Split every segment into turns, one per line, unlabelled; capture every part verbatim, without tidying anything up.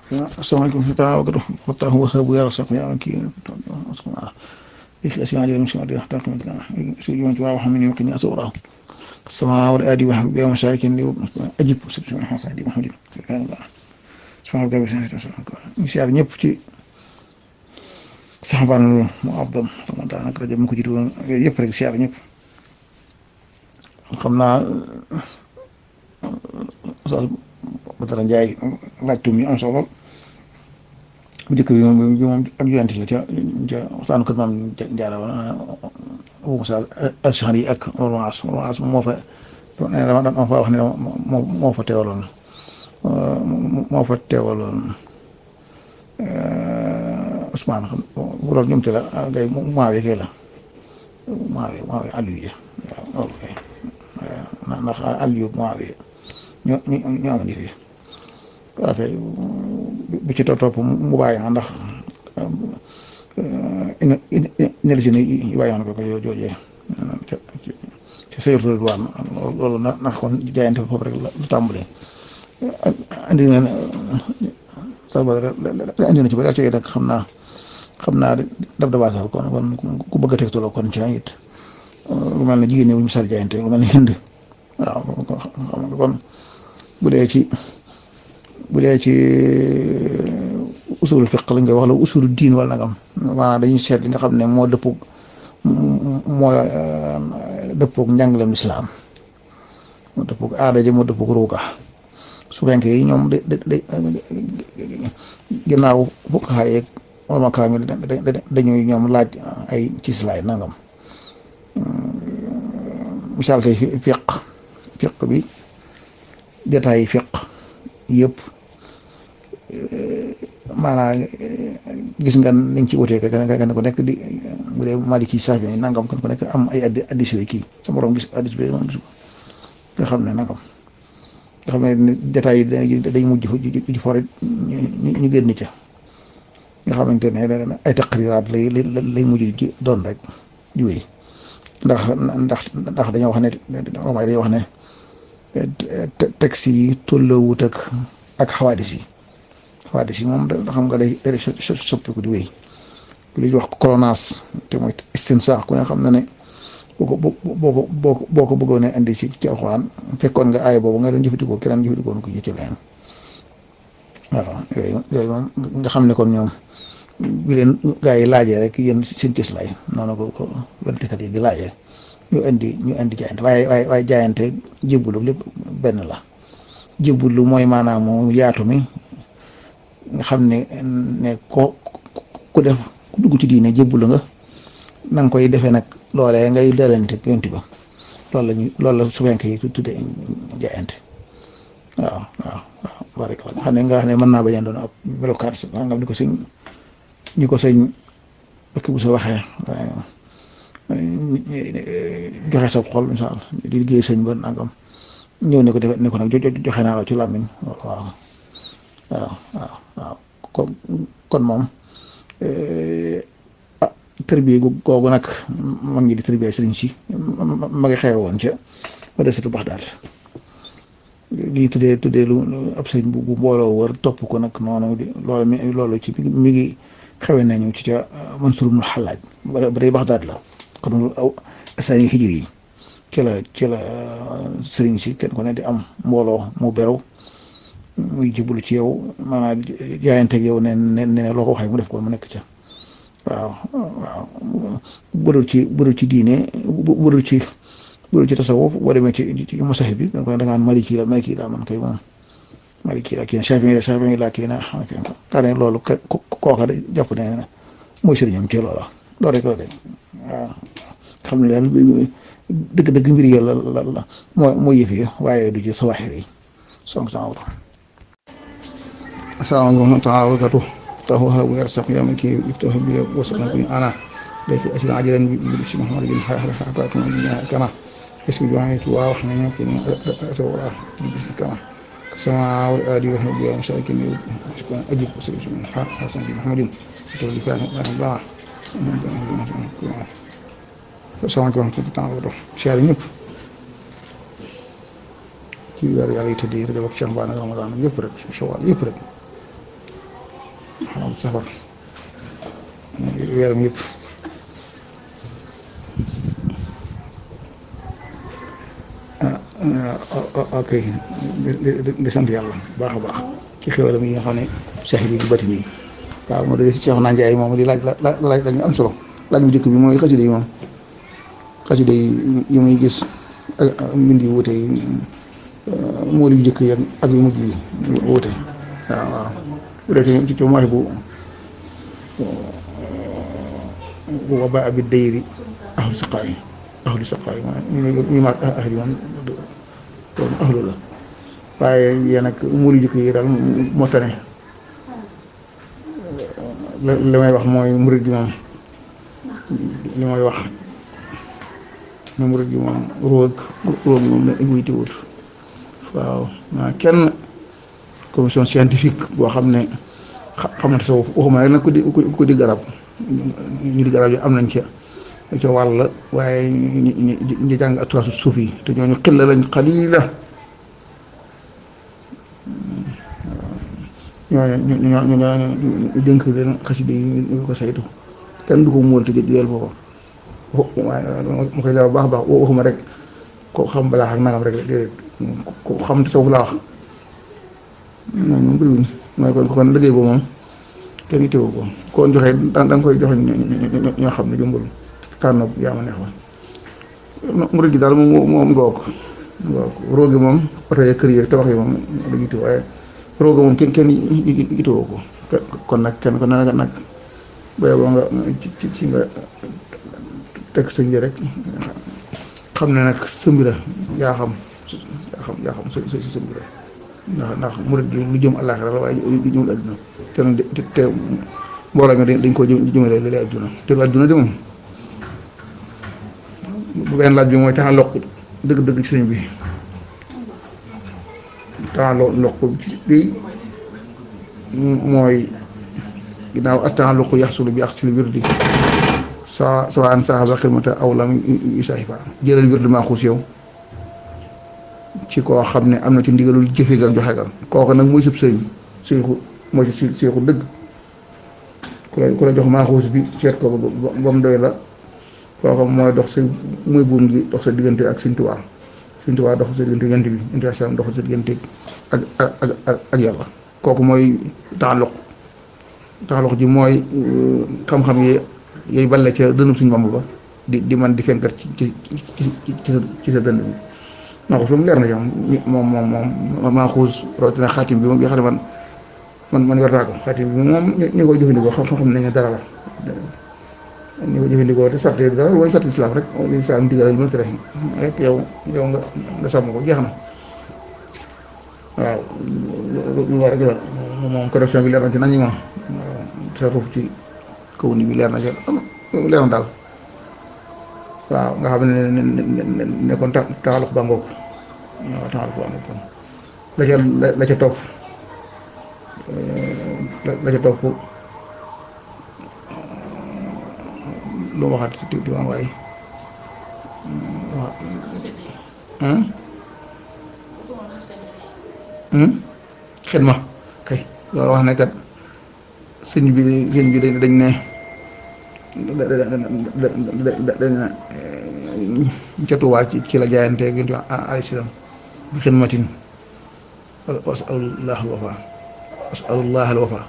Assalamualaikum warahmatullahi wabarakatuh. Wa habu ya rasul ya ki. إخلاص على المسلمين أحترم سجون تواضع من يمكن أزوره السماء والآدي وحب يوم ساكن أجيب سبحان الله سعدي محمد سبحان الله سبحان الله قبل مسيار ñëpp saxabaan mu abdam ramadan ak rajo mu ko jiitu woon yëpp rek siyaar ñëpp xam naa Oustaz Badara Ndiaye laajtum yi am solo bu njëkk bi moom bi moom ak yonent la ca ca waxtaanu kër maam Jaara woon woo Moussa Achari yi ak Roas Roas moo fa dama dama fa wax ne moo moo fa teewaloon moo fa teewaloon Ousmane xam bu loolu ñoom te la ngay Muawiya kay la Muawiya Muawiya Aliou ja waaw loolu kay ndax Aliou Muawiya ñoo ñoo amoon fi waaw kay bu ci topp mu bàyyi ndax énergie yi bàyyi na ko ko joojee ca ca saytu waan loolu na ndax kon jaayante foofu rek la tàmbalee andi na sax ba andi na ci ba daal ci nag xam naa xam naa dab dabaasal kon kon ku bëgg a tegtaloo kon ca it lu mel ne jigéen ñi bu ñu sar jaayante lu mel ne hind waaw xam nga kon bu dee ci bu dee ci usul fiq lañ koy wax la usul diin wala nangam maanaam dañuy seet li nga xam ne moo dëppoog moo dëppoog njàngaleem lislaam moo dëppoog aada ji moo dëppoog ruuga su fekkee yi ñoom da da ginnaaw fuqahaa yeeg ulama kalaam yi dañuy ñoom laaj ay ci islaay nangam misaal tey fiq fiq bi détails yi fiq yëpp maanaam gis nga niñ ci wutee ka nga ko nekk di bu dee Maliki Saafi nangam kan ko nekk am ay addi addis yooyu kii sa morom gis addis bi moom gis ko nga xam ne nangam nga xam ne détails yi day mujj ci foret ñu génn ca nga xamante ne ay taqriraat lay lay mujj ci doon rek di wéy ndax ndax ndax dañoo wax ne romay dañoo wax ne texte yi tolloowut ak ak xawaadis yi xawaadis yi moom da xam nga day day soppiku di wéy li ñuy wax colonaas te mooy istinsaax ku ne xam na ne boo ko boo ko boo ko boo ko bëggoon a indi ci ci alxuraan fekkoon nga aaya boobu nga doon jëfandikoo keneen jëfandikoo ko ci leen waaw yooyu yooyu moom nga xam ne kon ñoom bi leen gaa yi laajee rek yéen seen cës lay noonu ko ko wértekat yi di laajee ñu indi ñu indi jaayante waaye waaye waaye jaayante jébbalu lépp benn la jébbalu mooy maanaam mu yaatu mi nga xam ne ne ko ku def ku dugg ci diine jébbalu nga na nga koy defee nag loolee ngay dalante yonti ba loolu la ñu loolu la suwenk yi tuddee jaayante waaw waaw waaw bari ko xam ne nga xam ne mën naa bañ a doon ab melokaan sax nga ni ko sëñ ñi ko sëñ bëkk bu sa waxee joxe sa xol misaal di liggéey sëñ ba nangam ñëw ne ko defe ne ko nag joxe naa la ci làmmiñ waaw waaw waaw waaw kon kon moom ah tërbiye googu nag mag ngi di tërbiye sëriñ si ma ngi xewe woon ca madrasatu Baxdaad lii tuddee tuddee lu ab sëriñ bu bu mbooloo wër topp ko nag noonu loolu mi loolu ci mi ngi xewe nañu ci ca Mansuur ibnul Xallaaj ba day Baxdaad la kon loolu aw asani hijri yi ci la ci la sëriñ si kenn ko ne di am mbooloo mu beru muy jublu ci yow maanaam jaayanteeg yow ne ne ne loo ko wax rek mu def ko mu nekk ca waaw waaw budul ci budul ci diine budul ci budul ci tasawuf boo demee ci ci masahib bi da nga naan maliki la maliki la man kay moom maliki la kii na Shaafi'i la Shaafi'i la kii na xam ne loolu kooka da jàpp ne mooy sëriñam ci loola loolu rek la de waaw xam ne daal dëgg-dëgg mbir yi la la la mooy mooy yëf yi waaye du ci sawaaxir yi sonk sama wuta asalaamaaleykum wa rahmatulah tahu ha wa yarsaq ya man ki yuftahu bi wasaqan kun ana day fi asila ajalan bi si Muhammad bin xaax xaax kama est-ce que joxe tu waa wax na ñoo kii asawara kama sama adi wa bi insha Allah kini ko ajib ko sëriñ bi xaax xasan bi Muhammadin to li ka baax asalaamaaleykum wa rahmatulah siyaare ñëpp ci weer yàlla yi tëddee rek ak Cheikh Mbana Ramadan yëpp rek Shawwal yëpp rek xam safar weeram yëpp ok di sant yàlla baax a baax ci xéwalam yi nga xam ne sahid yi bati nii waaw moo dee si Cheikh naa Njaay moom di laaj la laaj la ñu am solo laaj bu njëkk bi mooy xasida yi moom xasida yi yi muy gis ak mbind yu wuute yi mool yu njëkk yi ak yu mujj yi wuute waaw waaw bu dee ci ci mooy bu bu waba abi dayri ahlu saqaay ahlu saqaay ñu ma ahli moom doon ahlu la waaye yéen nag mool yu njëkk yi daal moo tane li may wax mooy murid gi moom li may wax ne murid gi moom roog roog moom la évolué wut waaw maa kenn commission scientifique boo xam ne xam na tasawuf waxuma rek nag ku di ku di garab ñu di garab yi am nañ ca ca wàll waaye ñi ñi ñi jàng aturaasu suuf yi te ñooñu xilla lañ xalila ñooñu ñoo ñoo ñoo dénk leen xasida yi ñu ko saytu kenn du ko móol te jël boobu waaye ma koy leeral baax a baax waxuma rek ko xam balaa ak nangam rek déedéet ko xam te sawuf laa wax moom moom bëriwuñ mooy kon kon liggéey boobu moom kenn itteewu ko kon joxee da nga koy joxe ñoo xam ne jëmbul tànn yaa ma neex la murid gi daal moom moom ngoog ngoog roogi moom oto yi kër yi tabax yi moom dañuy itteewu waaye rooga moom kenn kenn itteewoo ko kon nag kenn kon nag nag booy boo nga ci ci nga teg sa njëriñ rek xam ne nag sa mbir yaa xam yaa xam yaa xam sa sa sa mbir ndax ndax murid gi lu jëm àllaaxira la waaye lu jëm adduna te nag te te mbooloo mi dañ koo jëm jëmale léeg-léeg adduna te du adduna de moom bu benn laaj bi mooy taxa loq dëgg-dëgg ci sëñ bi taxa loq bi mooy ginnaaw attan loq yaxsulu bi axsil wirdi sa sawaan saxaba xidmata aw lam yusahifa jëlal wirdi maa xuus yow ci koo xam ne am na ci ndigalul jëfe ga joxe ga kooku nag muy sub sëriñ seexu mooy si seexu dëgg ku la ku la jox maaxuus bi seet ko ba mu doy la kooku mooy dox sa muy buum gi dox sa diggante ak Sëriñ Tuubaa Sëriñ Tuubaa dox sa diggante yonent bi interaction dox sa diggante ak ak ak ak yàlla kooku mooy taxaloq taxaloq ji mooy xam-xam yi yooyu balle ca dënub suñu Bàmba ba di di man di fenkat ci ci ci sa ci sa dënd bi maaxuus moom leer na yow moom moom moom maaxuus rawatina xaatim bi moom bi nga xam ne man man man yor naa ko xaatim bi moom ñu koy jëfandikoo xam-xam nañ ne dara la ñu koy jëfandikoo te sart yi dara mooy sarti islaam rek li islaam digal lu ma tere rek yow yow nga nga sàmm ko jeex na waaw lu war rek la moom correction bi leer na ci nañ moom sa foofu ci kaw ni bi leer na ci leer na daal waaw nga xam ne ne ne kon taxalux ba ngoog waaw taxalux ba ngoog kon la ca la ca topp la ca topp lu ma waxaat ci diwaan waaye xidma kay loo wax ne kat sëñ bi sëñ bi dañ ne dañ ne catuwaa ci ci la jaayanteeg yonent bi alayhi salaam bi xidmatin wasalullah al wafa wasalullah al wafa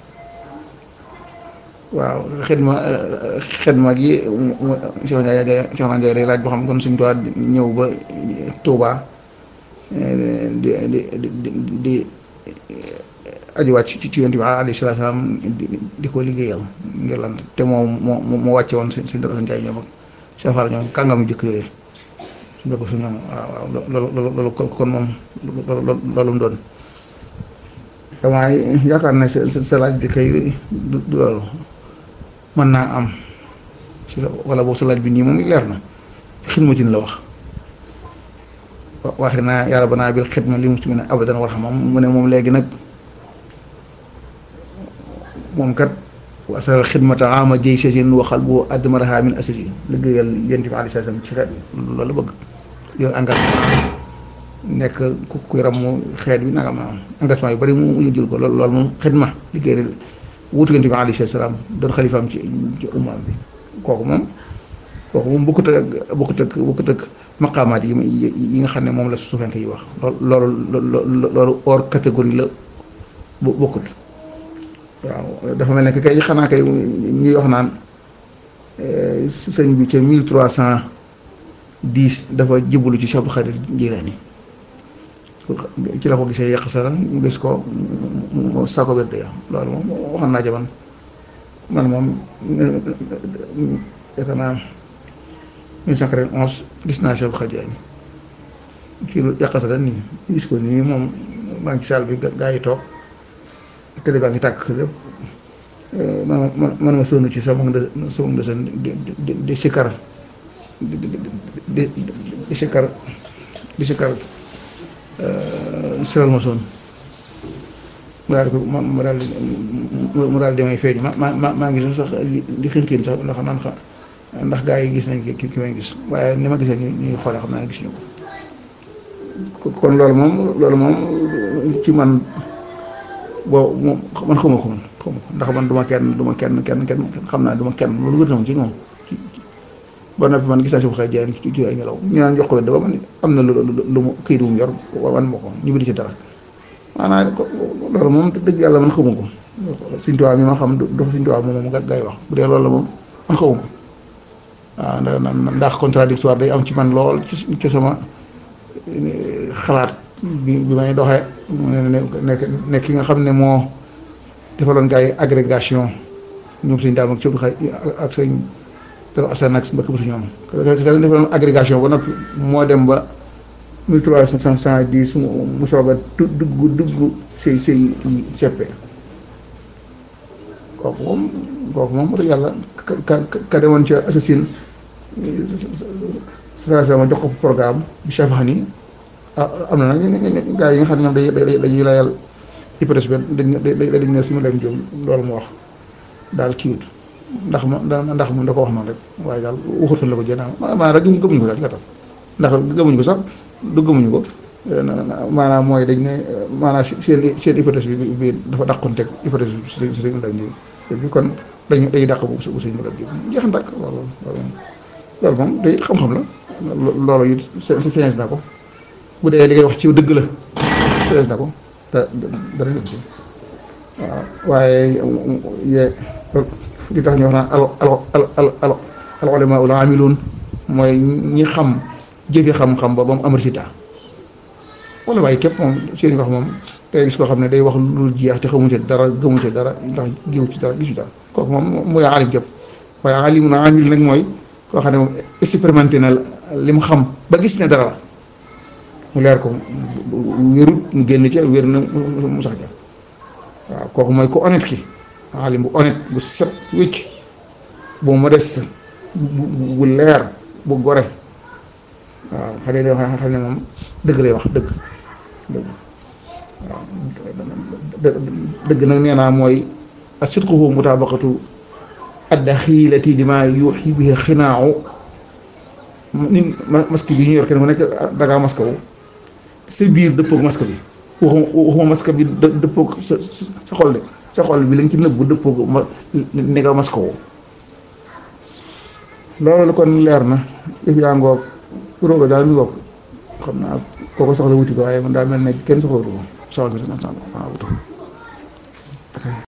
waaw xidma xidma gi Cheikh Ndiaye Cheikh Ndiaye day laaj boo xam kon suñu tubaab ñëw ba Touba di di di di ajuwaat ci ci yonent bi alayhi salaam di ko liggéeyal ngir lan te moom moo moo wàcce woon suñ suñ dara Ndiaye ñoom ak Cheikh Fall ñoom kàngam yu jëkk yooyu suñ dara su ñoom waaw waaw loolu loolu kon moom loolu mu doon damaa yaakaar ne sa sa laaj bi kay du loolu mën naa am si sa wala boobu sa laaj bi nii moom leer na xidmatin la wax waxi naa yàlla banaa bil xidma li muslimina abadan warxama mu ne moom léegi nag moom kat wa asal xidmata ama jëy sesin waxal bu admaraha min asasi liggéeyal yonent bi alayhi salaam ci xeet bi loolu bëgg yow engagement nekk ku kuy ram mu xeet bi nanga ma engagement yu bari mu ñu jël ko loolu loolu moom xidma liggéeyal wuutu Yonent bi alayhi salaam doon xalifaam ci ci ummaam bi kooku moom kooku moom bokkut ak bokkut ak bokkut ak maqaamaat yi yi nga xam ne moom la suufenke yi wax loolu loolu loolu hors catégorie la bokkut waaw dafa mel ne que kay xanaa kay ñuy wax naan sëñ bi ca mille trois cent dix dafa jébbalu ci Cheikh Abdou Khadir Jilaani ci la ko gisee yàq sara mu gis ko mu saako wér de loolu moom waxoon naa jaman man moom yaakaar naa mille cent quatre-vingt-onze gis naa Cheikh Abdou Khadir Jilaani ci lu yàq sara nii gis ko nii moom maa ngi ci salle bi gaa yi toog télé baa ngi tàkk lépp man ma man ma sonn ci sama de sama de seen di di di sikkar di di di di sikkar di sikkar siral ma sonn mu daal ko ma mu daal mu daal demee feeñ ma ma ma maa ngi sax di xiin xiin sax ndax naan xa ndax gaa yi gis nañ ki ki may gis waaye ni ma gisee ñu ñuy xoolee xam naa ne gisuñu ko kon loolu moom loolu moom ci man boo moom man xawma ko man xawma ko ndax man duma kenn duma kenn kenn kenn xam naa duma kenn loolu wër na ma ci moom ba noppi man gis naa si xëy jaay ci ay nelaw ñu naan jox ko ba man am na lu lu mu këyit wu mu yor wan ma ko ñu bind ci dara maanaam loolu moom dëgg yàlla man xawma ko Sëñ Tuubaa mi ma xam dox Sëñ Tuubaa moom moom gaay wax bu dee loolu la moom man xawma ko waaw ndax ndax contradictoire day am ci man lool ci sama xalaat bi bi may doxee mu ne nekk nekk ki nga xam ne moo defaloon gars yi agrégation ñoom suñ daam ak ci ak sëñ dara asan ak mbakk bu su ñoom ka defaloon agrégation ba noppi moo dem ba mille trois cent dix mu soog a dugg dugg sëy sëy seppe kooku moom kooku moom moo tax yàlla ka ka demoon ca assasine sa ma jox ko programme bi Chafaani ah am na nag gaa yi nga xam ne ñoom day dañuy layal hypothèse bi dañ dañ ne suñu leen jóg loolu mu wax daal kiiwut ndax ma ndax da ko wax noonu rek waaye daal waxutul la ko jënd maanaam rek gëmuñu ko daal gàttal ndax gëmuñu ko sax du gëmuñu ko maanaam mooy dañ ne maanaam seen seen hypothèse bi bi dafa dàqonteeg hypothèse bi si si suñu leen jóg bi kon dañuy dañuy dàq bu bu suñu leen jóg jeex na dàq loolu loolu moom day xam-xam la loolu it science na ko. bu dee li ngay wax ci dëgg la sees na ko te dara nekk si waaw waaye li tax ñu wax naan al al al al al ulamaa ul aamiluun mooy ñi xam jëfe xam-xam ba ba mu am résultat wala waaye képp moom seen wax moom tey gis koo xam ne day wax lu jeex te xamu ci dara gëmu ci dara ndax jiw ci dara gisu dara kooku moom mooy aalim képp waaye aalimun aamil nag mooy koo xam ne moom expérimenté na li mu xam ba gis ne dara la mu leer ko wérut mu génn ci wér na mu sax ja waaw kooku mooy ko honnête ki alim bu honnête bu set wécc bu modeste bu leer bu gore waaw xale yi xam ne moom dëgg lay wax dëgg dëgg waaw dëgg nag nee naa mooy asidquhu mutabaqatu addaxiilati dima yuuxi bihi xinaaw nit masque bi ñu yor kenn ku nekk dangaa masque wu sa biir dëppoog masque bi waxuma waxuma masque bi dëppoog sa sa xol de sa xol bi lañ ci nëbbu dëppoog ma ne nga masque woo loolu la kon leer na yëf yaa ngoog roga daal mi ngoog xam naa kooko soxla wuti ko waaye man daa mel ne kenn soxla wutu ko soxla nga waaw wutu